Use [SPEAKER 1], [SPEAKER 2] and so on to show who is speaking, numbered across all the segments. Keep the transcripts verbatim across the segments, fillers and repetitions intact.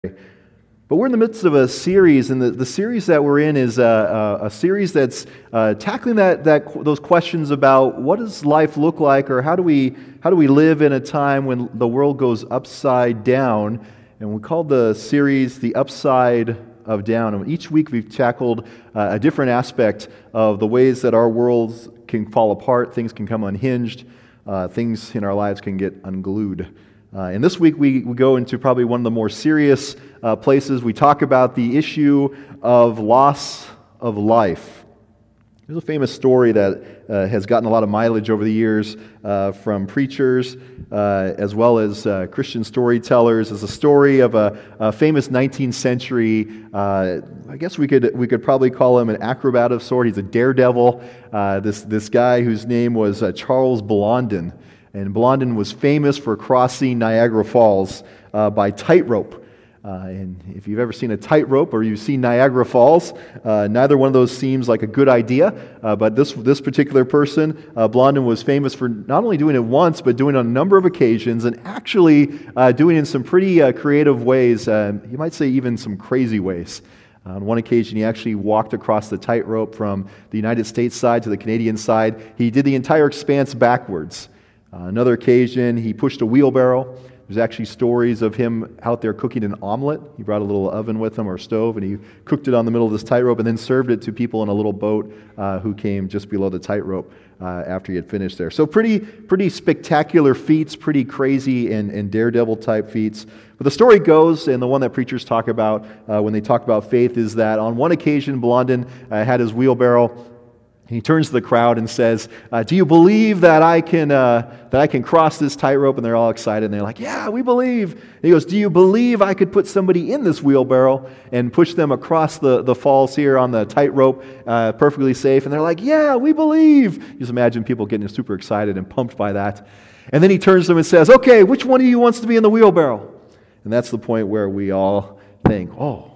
[SPEAKER 1] But we're in the midst of a series, and the, the series that we're in is a, a, a series that's uh, tackling that, that those questions about what does life look like, or how do we how do we live in a time when the world goes upside down? And we called the series "The Upside of Down." And each week we've tackled uh, a different aspect of the ways that our worlds can fall apart, things can come unhinged, uh, things in our lives can get unglued. Uh, and this week we, we go into probably one of the more serious uh, places. We talk about the issue of loss of life. There's a famous story that uh, has gotten a lot of mileage over the years uh, from preachers uh, as well as uh, Christian storytellers. It's a story of a, a famous nineteenth century, uh, I guess we could we could probably call him an acrobat of sort. He's a daredevil. Uh, this, this guy whose name was uh, Charles Blondin. And Blondin was famous for crossing Niagara Falls uh, by tightrope. Uh, and if you've ever seen a tightrope or you've seen Niagara Falls, uh, neither one of those seems like a good idea. Uh, but this this particular person, uh, Blondin, was famous for not only doing it once, but doing it on a number of occasions, and actually uh, doing it in some pretty uh, creative ways. Uh, you might say even some crazy ways. Uh, on one occasion, he actually walked across the tightrope from the United States side to the Canadian side. He did the entire expanse backwards. Uh, another occasion, he pushed a wheelbarrow. There's actually stories of him out there cooking an omelet. He brought a little oven with him or stove, and he cooked it on the middle of this tightrope and then served it to people in a little boat uh, who came just below the tightrope uh, after he had finished there. So pretty pretty spectacular feats, pretty crazy and, and daredevil-type feats. But the story goes, and the one that preachers talk about uh, when they talk about faith, is that on one occasion, Blondin uh, had his wheelbarrow. He turns to the crowd and says, uh, "Do you believe that I can uh, that I can cross this tightrope?" And they're all excited, and they're like, "Yeah, we believe." And he goes, "Do you believe I could put somebody in this wheelbarrow and push them across the, the falls here on the tightrope uh, perfectly safe?" And they're like, "Yeah, we believe." You just imagine people getting super excited and pumped by that. And then he turns to them and says, "Okay, which one of you wants to be in the wheelbarrow?" And that's the point where we all think, "Oh,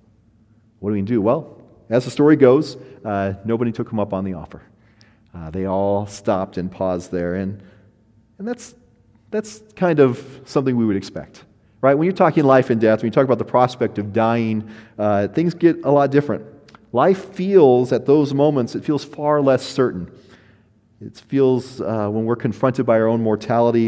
[SPEAKER 1] what do we do?" Well, as the story goes, uh, nobody took him up on the offer. Uh, they all stopped and paused there, and and that's that's kind of something we would expect, right? When you're talking life and death, when you talk about the prospect of dying, uh, things get a lot different. Life feels, at those moments, it feels far less certain. It feels, uh, when we're confronted by our own mortality,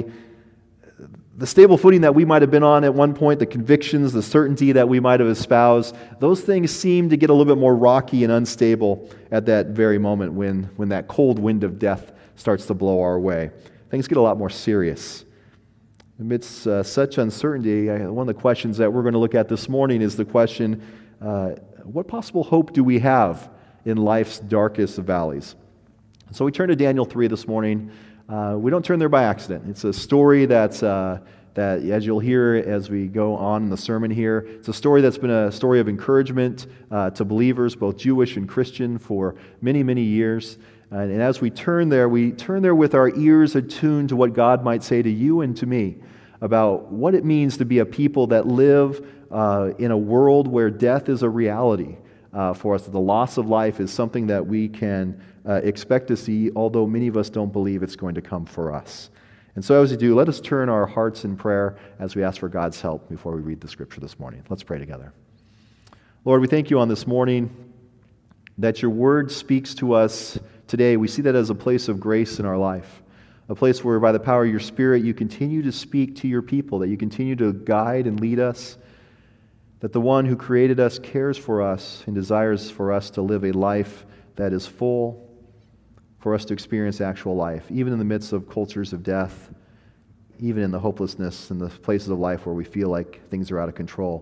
[SPEAKER 1] the stable footing that we might have been on at one point, the convictions, the certainty that we might have espoused, those things seem to get a little bit more rocky and unstable at that very moment when, when that cold wind of death starts to blow our way. Things get a lot more serious. Amidst uh, such uncertainty, I, one of the questions that we're going to look at this morning is the question, uh, what possible hope do we have in life's darkest valleys? So we turn to Daniel three this morning. Uh, we don't turn there by accident. It's a story that's, uh, that, as you'll hear as we go on in the sermon here, it's a story that's been a story of encouragement uh, to believers, both Jewish and Christian, for many, many years. Uh, and as we turn there, we turn there with our ears attuned to what God might say to you and to me about what it means to be a people that live uh, in a world where death is a reality uh, for us. The loss of life is something that we can Uh, expect to see, although many of us don't believe it's going to come for us. And so as we do, let us turn our hearts in prayer as we ask for God's help before we read the scripture this morning. Let's pray together. Lord, we thank you on this morning that your word speaks to us today. We see that as a place of grace in our life, a place where by the power of your Spirit you continue to speak to your people, that you continue to guide and lead us, that the one who created us cares for us and desires for us to live a life that is full, for us to experience actual life, even in the midst of cultures of death, even in the hopelessness and the places of life where we feel like things are out of control.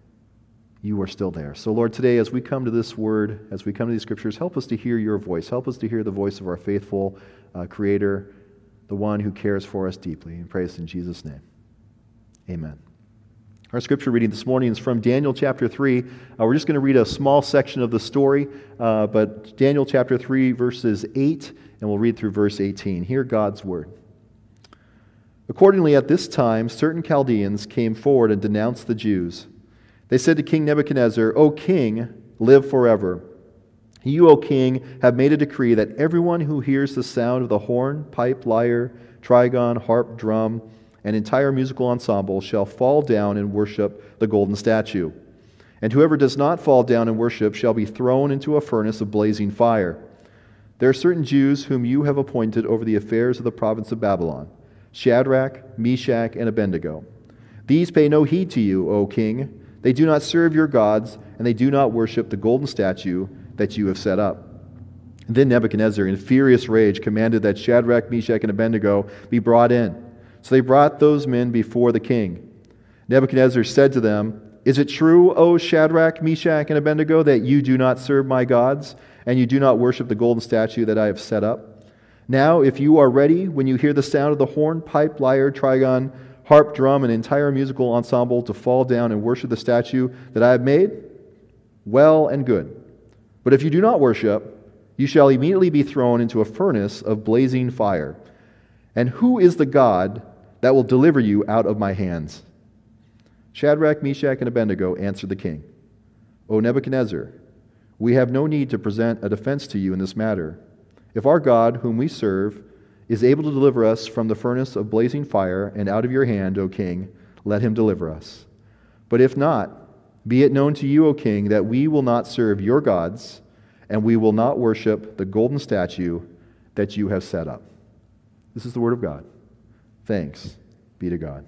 [SPEAKER 1] You are still there. So Lord, today as we come to this word, as we come to these scriptures, help us to hear your voice. Help us to hear the voice of our faithful uh, Creator, the one who cares for us deeply. And praise in Jesus' name. Amen. Our scripture reading this morning is from Daniel chapter three. Uh, we're just going to read a small section of the story, uh, but Daniel chapter three, verses eight, and we'll read through verse eighteen. Hear God's word. Accordingly, at this time, certain Chaldeans came forward and denounced the Jews. They said to King Nebuchadnezzar, "O king, live forever. You, O king, have made a decree that everyone who hears the sound of the horn, pipe, lyre, trigon, harp, drum, and entire musical ensemble shall fall down and worship the golden statue. And whoever does not fall down and worship shall be thrown into a furnace of blazing fire. There are certain Jews whom you have appointed over the affairs of the province of Babylon, Shadrach, Meshach, and Abednego. These pay no heed to you, O king. They do not serve your gods, and they do not worship the golden statue that you have set up. And then Nebuchadnezzar, in furious rage, commanded that Shadrach, Meshach, and Abednego be brought in. So they brought those men before the king. Nebuchadnezzar said to them, "Is it true, O Shadrach, Meshach, and Abednego, that you do not serve my gods, and you do not worship the golden statue that I have set up? Now, if you are ready, when you hear the sound of the horn, pipe, lyre, trigon, harp, drum, and entire musical ensemble to fall down and worship the statue that I have made, well and good. But if you do not worship, you shall immediately be thrown into a furnace of blazing fire. And who is the God that will deliver you out of my hands?" Shadrach, Meshach, and Abednego answered the king, "O Nebuchadnezzar, we have no need to present a defense to you in this matter. If our God, whom we serve, is able to deliver us from the furnace of blazing fire and out of your hand, O king, let him deliver us. But if not, be it known to you, O king, that we will not serve your gods, and we will not worship the golden statue that you have set up." This is the word of God. Thanks be to God.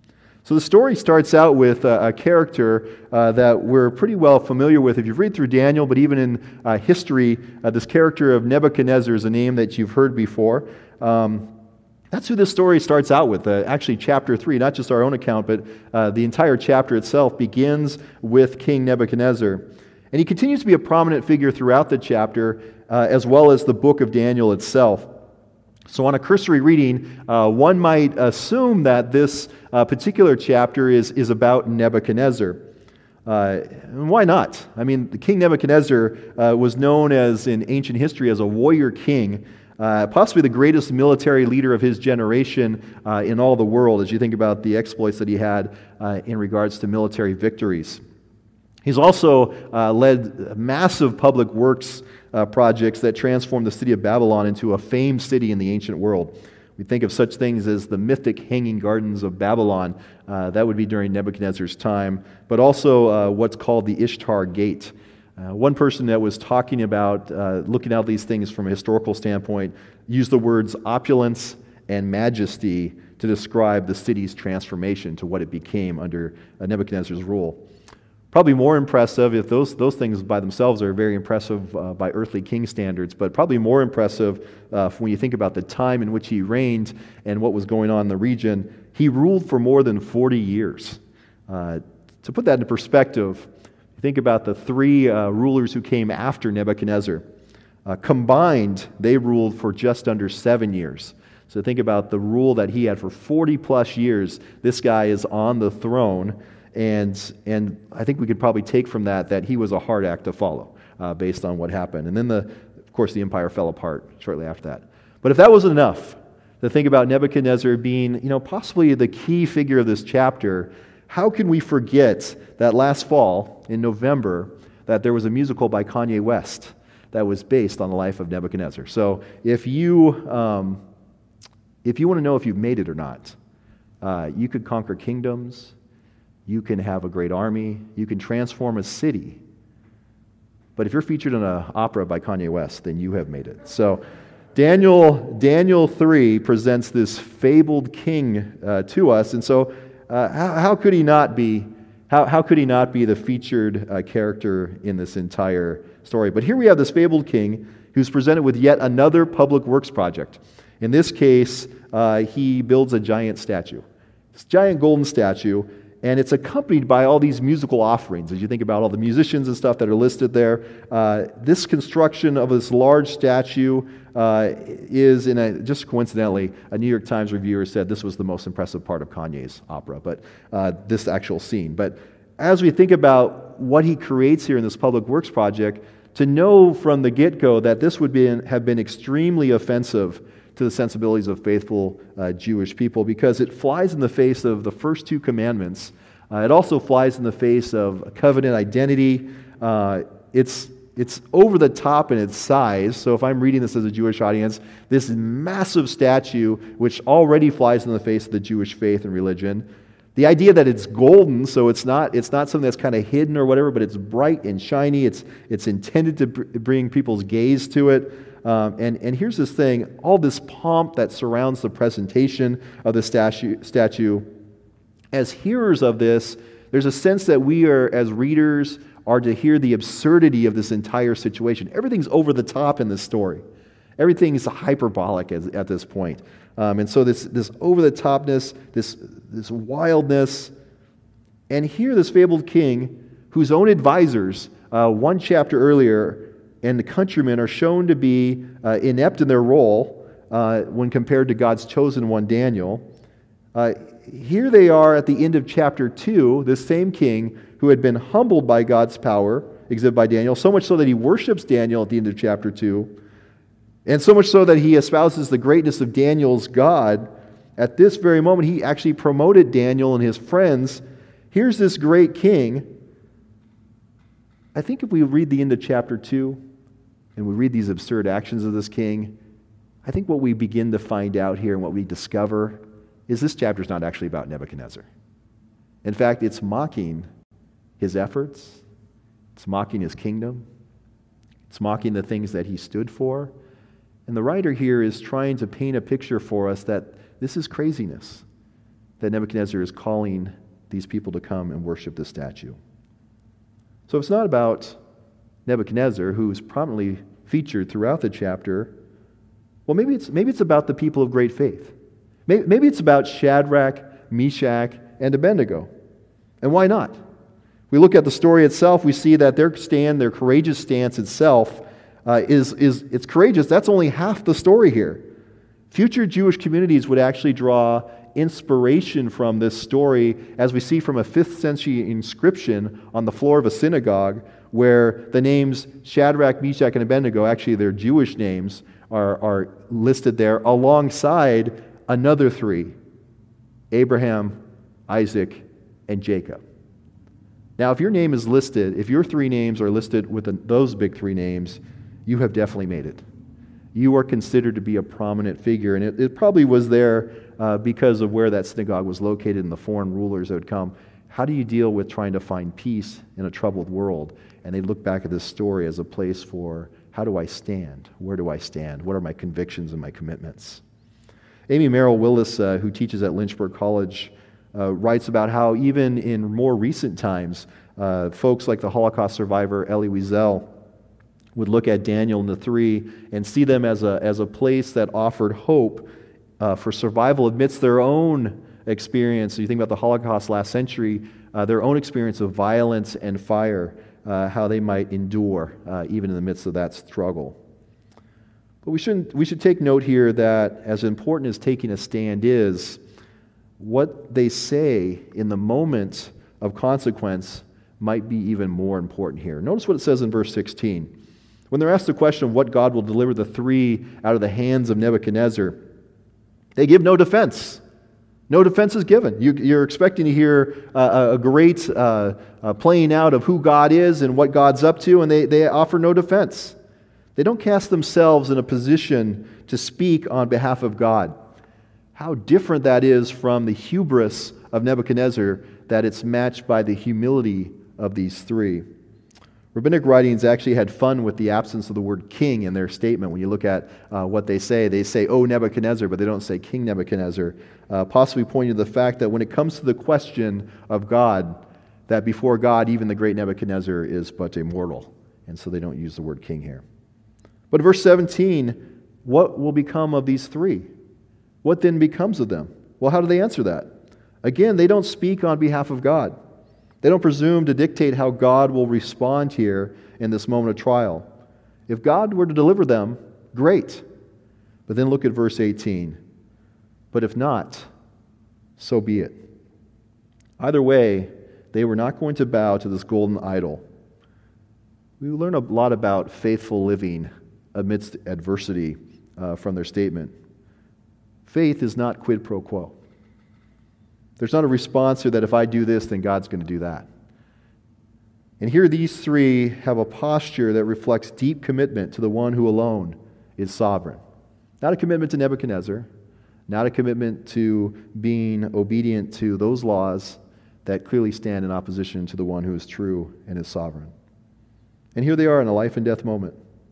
[SPEAKER 1] So the story starts out with a, a character uh, that we're pretty well familiar with if you've read through Daniel, but even in uh, history, uh, this character of Nebuchadnezzar is a name that you've heard before. Um, that's who this story starts out with. Uh, actually, chapter three, not just our own account, but uh, the entire chapter itself begins with King Nebuchadnezzar. And he continues to be a prominent figure throughout the chapter, uh, as well as the book of Daniel itself. So on a cursory reading, uh, one might assume that this uh, particular chapter is, is about Nebuchadnezzar. Uh, and why not? I mean, the King Nebuchadnezzar uh, was known as, in ancient history, as a warrior king, uh, possibly the greatest military leader of his generation uh, in all the world, as you think about the exploits that he had uh, in regards to military victories. He's also uh, led massive public works uh, projects that transformed the city of Babylon into a famed city in the ancient world. We think of such things as the mythic Hanging Gardens of Babylon. Uh, that would be during Nebuchadnezzar's time, but also uh, what's called the Ishtar Gate. Uh, one person that was talking about uh, looking at these things from a historical standpoint used the words opulence and majesty to describe the city's transformation to what it became under uh, Nebuchadnezzar's rule. Probably more impressive, if those, those things by themselves are very impressive uh, by earthly king standards, but probably more impressive uh, when you think about the time in which he reigned and what was going on in the region. He ruled for more than forty years. Uh, to put that into perspective, think about the three uh, rulers who came after Nebuchadnezzar. Uh, combined, they ruled for just under seven years. So think about the rule that he had for forty plus years. This guy is on the throne. And and I think we could probably take from that that he was a hard act to follow uh, based on what happened. And then, the, of course, the empire fell apart shortly after that. But if that wasn't enough to think about Nebuchadnezzar being, you know, possibly the key figure of this chapter, how can we forget that last fall, in November, that there was a musical by Kanye West that was based on the life of Nebuchadnezzar? So if you, um, if you want to know if you've made it or not, uh, you could conquer kingdoms. You can have a great army. You can transform a city. But if you're featured in an opera by Kanye West, then you have made it. So Daniel Daniel three presents this fabled king uh, to us. And so uh, how, how could he not be how, how could he not be the featured uh, character in this entire story? But here we have this fabled king who's presented with yet another public works project. In this case, uh, he builds a giant statue. This giant golden statue. And it's accompanied by all these musical offerings. As you think about all the musicians and stuff that are listed there, uh, this construction of this large statue uh, is, in a, just coincidentally, a New York Times reviewer said this was the most impressive part of Kanye's opera, but uh, this actual scene. But as we think about what he creates here in this public works project, to know from the get-go that this would be, have been extremely offensive to the sensibilities of faithful uh, Jewish people, because it flies in the face of the first two commandments. Uh, it also flies in the face of covenant identity. Uh, it's it's over the top in its size. So if I'm reading this as a Jewish audience, this massive statue, which already flies in the face of the Jewish faith and religion. The idea that it's golden, so it's not it's not something that's kind of hidden or whatever, but it's bright and shiny. It's it's intended to br- bring people's gaze to it. Um, and, and here's this thing, all this pomp that surrounds the presentation of the statue, statue. As hearers of this, there's a sense that we are, as readers, are to hear the absurdity of this entire situation. Everything's over the top in this story. Everything is hyperbolic as, at this point. Um, and so this, this over-the-topness, this, this wildness, and here this fabled king, whose own advisors, uh, one chapter earlier, and the countrymen are shown to be uh, inept in their role uh, when compared to God's chosen one, Daniel. Uh, here they are at the end of chapter two, this same king who had been humbled by God's power, exhibited by Daniel, so much so that he worships Daniel at the end of chapter two, and so much so that he espouses the greatness of Daniel's God. At this very moment, he actually promoted Daniel and his friends. Here's this great king. I think if we read the end of chapter two, and we read these absurd actions of this king, I think what we begin to find out here and what we discover is this chapter is not actually about Nebuchadnezzar. In fact, it's mocking his efforts. It's mocking his kingdom. It's mocking the things that he stood for. And the writer here is trying to paint a picture for us that this is craziness, that Nebuchadnezzar is calling these people to come and worship this statue. So it's not about Nebuchadnezzar, who's prominently featured throughout the chapter. Well, maybe it's maybe it's about the people of great faith. Maybe, maybe it's about Shadrach, Meshach, and Abednego. And why not? We look at the story itself, we see that their stand, their courageous stance itself, uh, is, is it's courageous. That's only half the story here. Future Jewish communities would actually draw inspiration from this story, as we see from a fifth century inscription on the floor of a synagogue, where the names Shadrach, Meshach, and Abednego, actually their Jewish names, are, are listed there alongside another three, Abraham, Isaac, and Jacob. Now, if your name is listed, if your three names are listed with the, those big three names, you have definitely made it. You are considered to be a prominent figure, and it, it probably was there uh, because of where that synagogue was located and the foreign rulers that would come. How do you deal with trying to find peace in a troubled world? And they look back at this story as a place for, how do I stand? Where do I stand? What are my convictions and my commitments? Amy Merrill Willis, uh, who teaches at Lynchburg College, uh, writes about how even in more recent times, uh, folks like the Holocaust survivor Elie Wiesel would look at Daniel and the three and see them as a, as a place that offered hope uh, for survival amidst their own experience. So you think about the Holocaust last century, uh, their own experience of violence and fire, uh, how they might endure uh, even in the midst of that struggle. But we shouldn't. We should take note here that as important as taking a stand is, what they say in the moment of consequence might be even more important here. Notice what it says in verse sixteen. When they're asked the question of what God will deliver the three out of the hands of Nebuchadnezzar, they give no defense. No defense is given. You, you're expecting to hear uh, a great uh, uh, playing out of who God is and what God's up to, and they, they offer no defense. They don't cast themselves in a position to speak on behalf of God. How different that is from the hubris of Nebuchadnezzar, that it's matched by the humility of these three. Rabbinic writings actually had fun with the absence of the word king in their statement. When you look at uh, what they say, they say, "Oh, Nebuchadnezzar," but they don't say King Nebuchadnezzar, uh, possibly pointing to the fact that when it comes to the question of God, that before God, even the great Nebuchadnezzar is but a mortal. And so they don't use the word king here. But verse seventeen, what will become of these three? What then becomes of them? Well, how do they answer that? Again, they don't speak on behalf of God. They don't presume to dictate how God will respond here in this moment of trial. If God were to deliver them, great. But then look at verse eighteen. But if not, so be it. Either way, they were not going to bow to this golden idol. We learn a lot about faithful living amidst adversity uh, from their statement. Faith is not quid pro quo. There's not a response here that if I do this, then God's going to do that. And here these three have a posture that reflects deep commitment to the one who alone is sovereign. Not a commitment to Nebuchadnezzar, not a commitment to being obedient to those laws that clearly stand in opposition to the one who is true and is sovereign. And here they are in a life and death moment.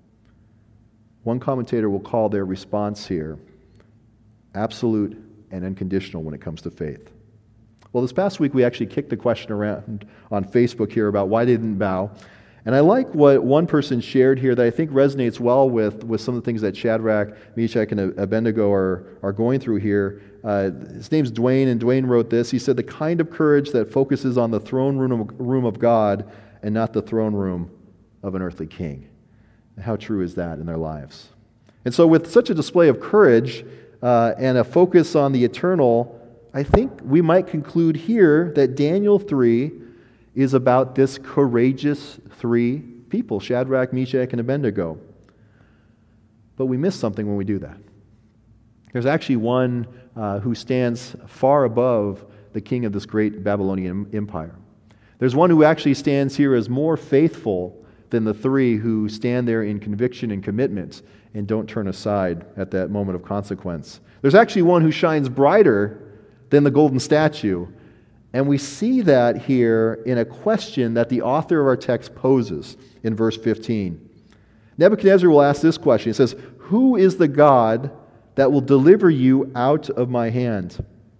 [SPEAKER 1] One commentator will call their response here absolute and unconditional when it comes to faith. Well, this past week we actually kicked the question around on Facebook here about why they didn't bow. And I like what one person shared here that I think resonates well with, with some of the things that Shadrach, Meshach, and Abednego are, are going through here. Uh, his name's Dwayne, and Dwayne wrote this. He said, the kind of courage that focuses on the throne room of, room of God and not the throne room of an earthly king. And how true is that in their lives? And so with such a display of courage uh, and a focus on the eternal, I think we might conclude here that Daniel three is about this courageous three people, Shadrach, Meshach, and Abednego. But we miss something when we do that. There's actually one uh, who stands far above the king of this great Babylonian empire. There's one who actually stands here as more faithful than the three who stand there in conviction and commitment and don't turn aside at that moment of consequence. There's actually one who shines brighter than the golden statue. And we see that here in a question that the author of our text poses in verse fifteen. Nebuchadnezzar will ask this question. He says, who is the God that will deliver you out of my hand?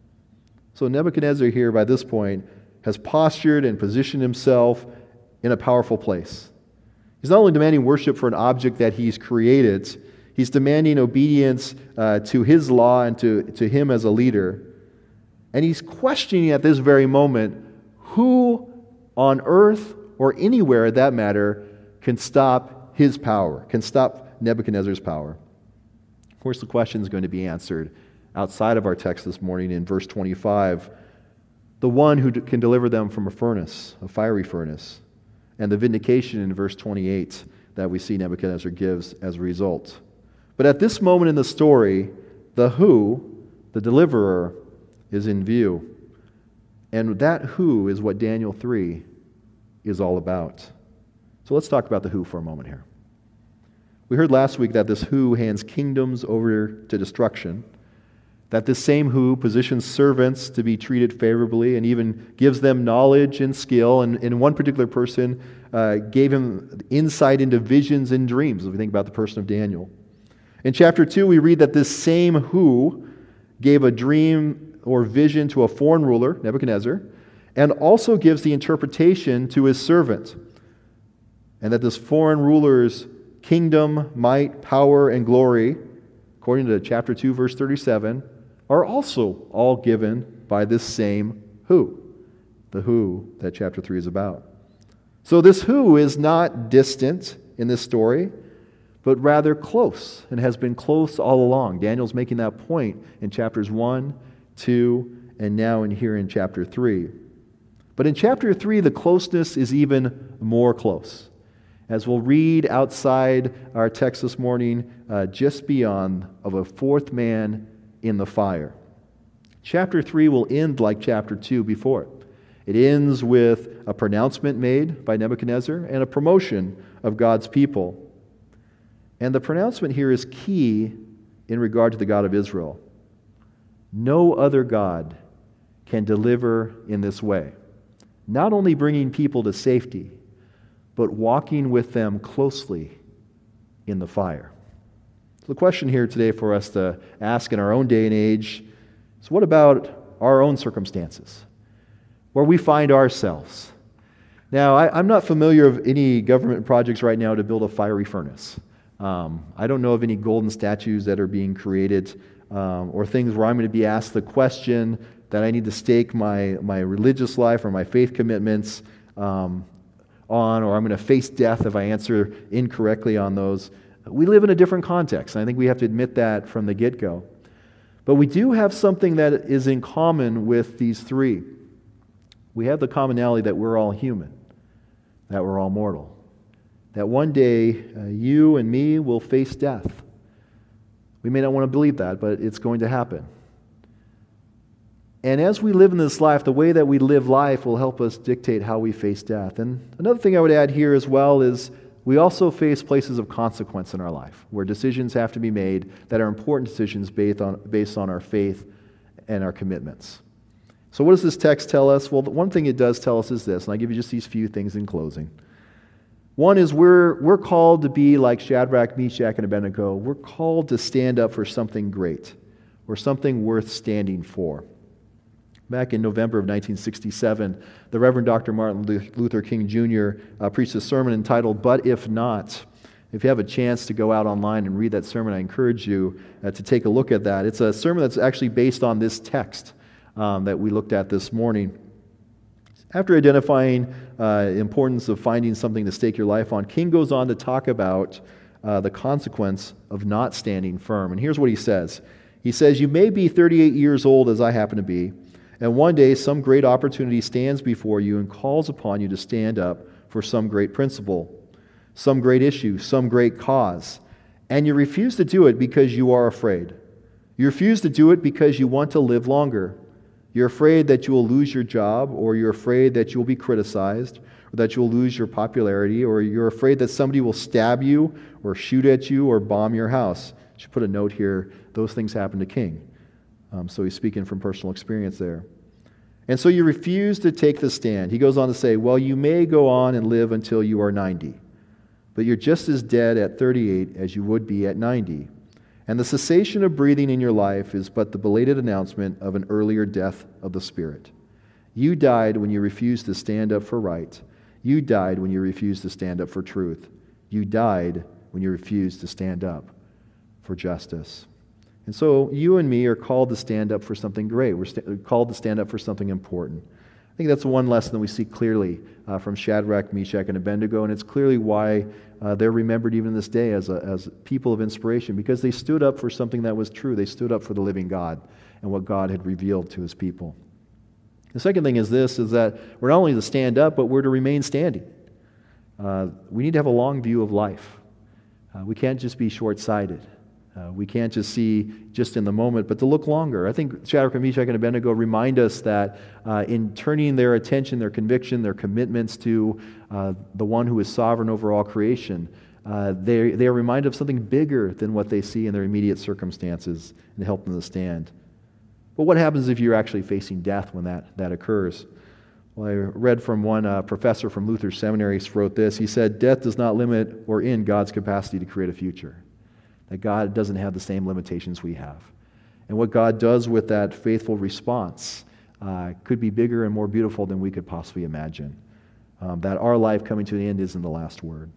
[SPEAKER 1] So Nebuchadnezzar here by this point has postured and positioned himself in a powerful place. He's not only demanding worship for an object that he's created, he's demanding obedience uh, to his law and to, to him as a leader. And he's questioning at this very moment who on earth or anywhere at that matter can stop his power, can stop Nebuchadnezzar's power. Of course, the question is going to be answered outside of our text this morning in verse twenty-five. The one who can deliver them from a furnace, a fiery furnace, and the vindication in verse twenty-eight that we see Nebuchadnezzar gives as a result. But at this moment in the story, the who, the deliverer, is in view. And that who is what Daniel three is all about. So let's talk about the who for a moment here. We heard last week that this who hands kingdoms over to destruction, that this same who positions servants to be treated favorably and even gives them knowledge and skill, and in one particular person uh, gave him insight into visions and dreams, if we think about the person of Daniel. In chapter two, we read that this same who gave a dream or vision to a foreign ruler, Nebuchadnezzar, and also gives the interpretation to his servant. And that this foreign ruler's kingdom, might, power, and glory, according to chapter two, verse thirty-seven, are also all given by this same who, the who that chapter three is about. So this who is not distant in this story, but rather close, and has been close all along. Daniel's making that point in chapters one, two, and now in here in chapter three. But in chapter three, the closeness is even more close. As we'll read outside our text this morning, uh, just beyond of a fourth man in the fire. Chapter three will end like chapter two before it. It ends with a pronouncement made by Nebuchadnezzar and a promotion of God's people. And the pronouncement here is key in regard to the God of Israel. No other God can deliver in this way. Not only bringing people to safety, but walking with them closely in the fire. So the question here today for us to ask in our own day and age is, what about our own circumstances, where we find ourselves? Now, I, I'm not familiar of any government projects right now to build a fiery furnace. Um, I don't know of any golden statues that are being created um, or things where I'm going to be asked the question that I need to stake my, my religious life or my faith commitments um, on, or I'm going to face death if I answer incorrectly on those. We live in a different context, and I think we have to admit that from the get-go. But we do have something that is in common with these three. We have the commonality that we're all human, that we're all mortal, that one day uh, you and me will face death. We may not want to believe that, but it's going to happen. And as we live in this life, the way that we live life will help us dictate how we face death. And another thing I would add here as well is we also face places of consequence in our life, where decisions have to be made that are important decisions based on, based on our faith and our commitments. So what does this text tell us? Well, the one thing it does tell us is this, and I'll give you just these few things in closing. One is we're, we're called to be like Shadrach, Meshach, and Abednego. We're called to stand up for something great, or something worth standing for. Back in November of nineteen sixty-seven, the Reverend Doctor Martin Luther King Junior Uh, preached a sermon entitled, "But If Not." If you have a chance to go out online and read that sermon, I encourage you uh, to take a look at that. It's a sermon that's actually based on this text um, that we looked at this morning. After identifying uh, the importance of finding something to stake your life on, King goes on to talk about uh, the consequence of not standing firm. And here's what he says. He says, "You may be thirty-eight years old, as I happen to be, and one day some great opportunity stands before you and calls upon you to stand up for some great principle, some great issue, some great cause. And you refuse to do it because you are afraid. You refuse to do it because you want to live longer. You're afraid that you will lose your job, or you're afraid that you will be criticized, or that you will lose your popularity, or you're afraid that somebody will stab you, or shoot at you, or bomb your house." I should put a note here, those things happen to King. Um, so he's speaking from personal experience there. And so you refuse to take the stand. He goes on to say, "Well, you may go on and live until you are ninety, but you're just as dead at thirty-eight as you would be at ninety. And the cessation of breathing in your life is but the belated announcement of an earlier death of the spirit. You died when you refused to stand up for right. You died when you refused to stand up for truth. You died when you refused to stand up for justice." And so you and me are called to stand up for something great. We're st- called to stand up for something important. I think that's one lesson that we see clearly uh, from Shadrach, Meshach, and Abednego, and it's clearly why uh, they're remembered even this day as, a, as people of inspiration, because they stood up for something that was true. They stood up for the living God and what God had revealed to his people. The second thing is this, is that we're not only to stand up, but we're to remain standing. Uh, we need to have a long view of life. Uh, we can't just be short-sighted. Uh, we can't just see just in the moment, but to look longer. I think Shadrach, Meshach, and Abednego remind us that uh, in turning their attention, their conviction, their commitments to uh, the one who is sovereign over all creation, uh, they, they are reminded of something bigger than what they see in their immediate circumstances and help them to stand. But what happens if you're actually facing death when that, that occurs? Well, I read from one uh, professor from Luther Seminary wrote this. He said, "Death does not limit or end God's capacity to create a future." That God doesn't have the same limitations we have. And what God does with that faithful response uh, could be bigger and more beautiful than we could possibly imagine. Um, that our life coming to the end isn't the last word.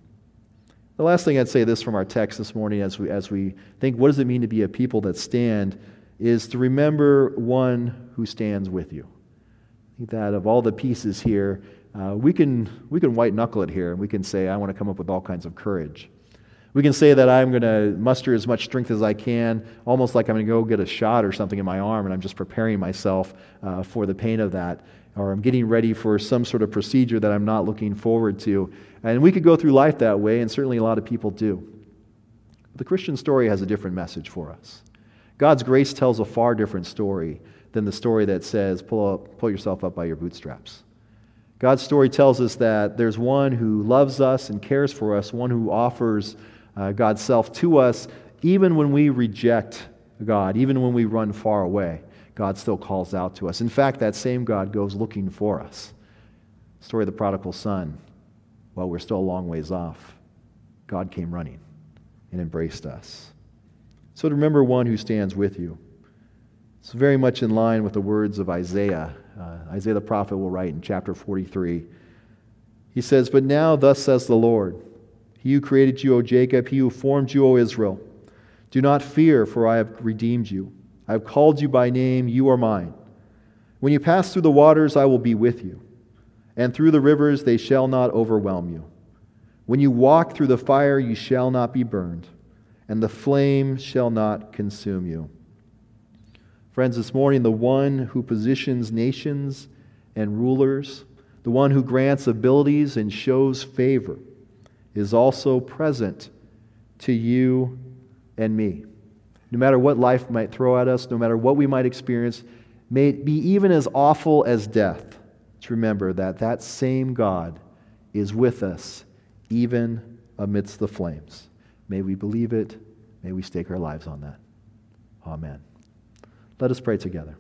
[SPEAKER 1] The last thing I'd say this from our text this morning as we, as we think, what does it mean to be a people that stand, is to remember one who stands with you. I think that of all the pieces here, uh, we can, we can white knuckle it here, and we can say, I want to come up with all kinds of courage. We can say that I'm going to muster as much strength as I can, almost like I'm going to go get a shot or something in my arm, and I'm just preparing myself uh, for the pain of that, or I'm getting ready for some sort of procedure that I'm not looking forward to. And we could go through life that way, and certainly a lot of people do. But the Christian story has a different message for us. God's grace tells a far different story than the story that says, pull, up, pull yourself up by your bootstraps. God's story tells us that there's one who loves us and cares for us, one who offers Uh, God's self to us, even when we reject God, even when we run far away, God still calls out to us. In fact, that same God goes looking for us. Story of the prodigal son. While we're still a long ways off, God came running and embraced us. So to remember one who stands with you. It's very much in line with the words of Isaiah. Uh, Isaiah the prophet will write in chapter forty-three. He says, "But now thus says the Lord, He who created you, O Jacob, He who formed you, O Israel. Do not fear, for I have redeemed you. I have called you by name, you are mine. When you pass through the waters, I will be with you, and through the rivers they shall not overwhelm you. When you walk through the fire, you shall not be burned, and the flame shall not consume you." Friends, this morning, the one who positions nations and rulers, the one who grants abilities and shows favor, is also present to you and me. No matter what life might throw at us, no matter what we might experience, may it be even as awful as death, to remember that that same God is with us even amidst the flames. May we believe it. May we stake our lives on that. Amen. Let us pray together.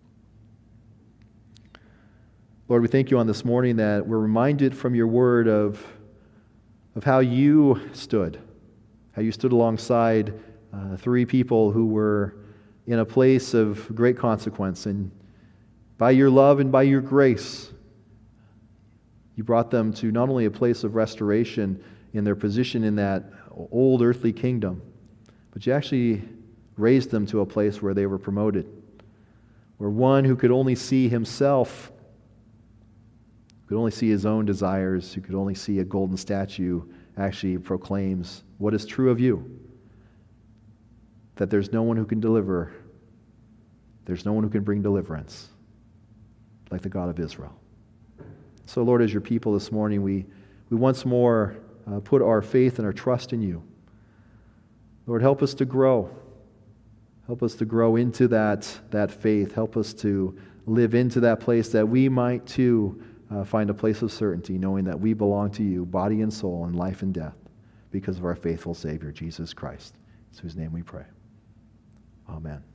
[SPEAKER 1] Lord, we thank you on this morning that we're reminded from your word of, of how you stood, how you stood alongside uh, three people who were in a place of great consequence. And by your love and by your grace, you brought them to not only a place of restoration in their position in that old earthly kingdom, but you actually raised them to a place where they were promoted, where one who could only see himself, could only see his own desires, who could only see a golden statue, actually proclaims what is true of you, that there's no one who can deliver, there's no one who can bring deliverance like the God of Israel. So, Lord, as your people this morning, we, we once more uh, put our faith and our trust in you. Lord, help us to grow. Help us to grow into that, that faith. Help us to live into that place that we might too uh, find a place of certainty, knowing that we belong to you, body and soul, and life and death, because of our faithful Savior, Jesus Christ. In whose name we pray. Amen.